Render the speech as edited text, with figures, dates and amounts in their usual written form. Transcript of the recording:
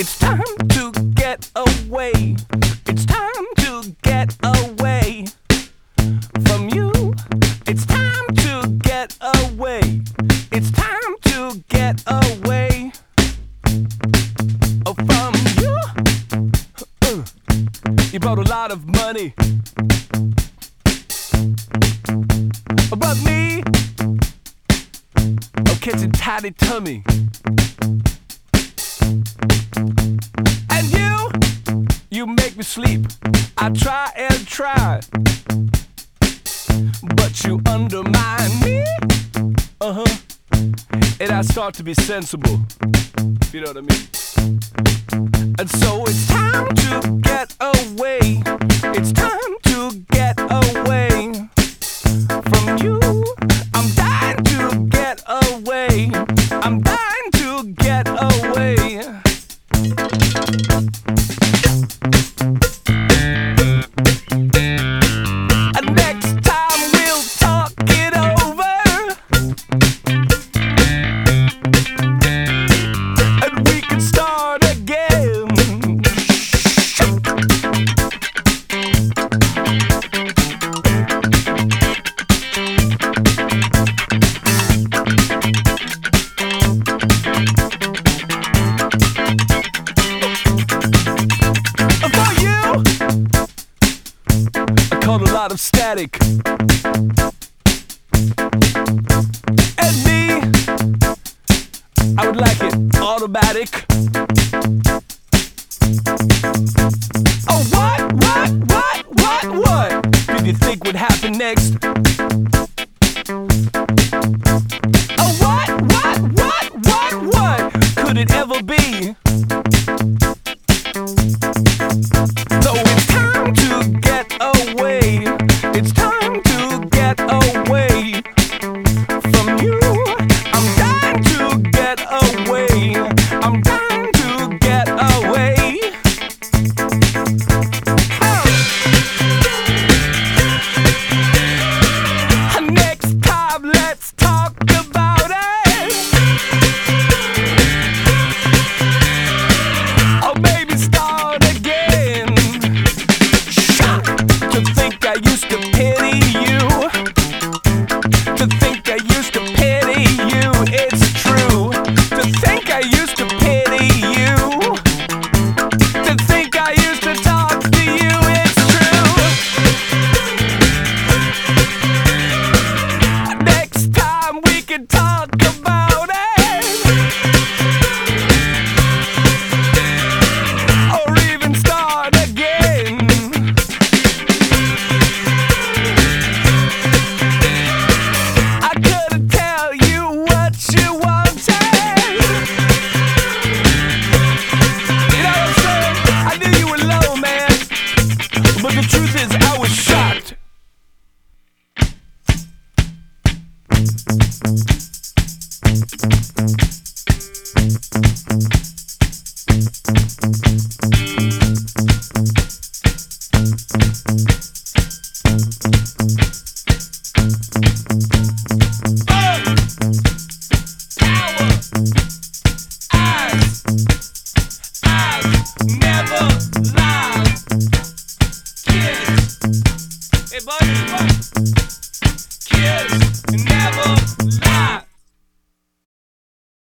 It's time to get away. It's time to get away from you. It's time to get away. It's time to get away from you. You brought a lot of money, but me, I'm catching tiny tummy. And you make me sleep. I try and try, but you undermine me. And I start to be sensible, if you know what I mean. And so it's time to get away. It's time to get away from you. I'm dying to get away. I'm dying to get away. And next time we'll talk it over, and we can start again. For you, I caught a lot of static. And me, I would like it automatic. Oh, what did you think would happen next? Oh, what could it ever be? So it's time to get away. It's time to get away from you. I'm dying to get away. I'm dying to get away. Next time, let's talk about it. Or maybe start again. To think I used to pity you. To think I used to pity you. It's true. To think I used to pity you. To think I used to talk to you. It's true. Next time we can talk about it, or even start again. I couldn't tell you what you wanted. You know what I'm saying? I knew you were low, man, but the truth is I was shocked. Never lie. Hey, buddy,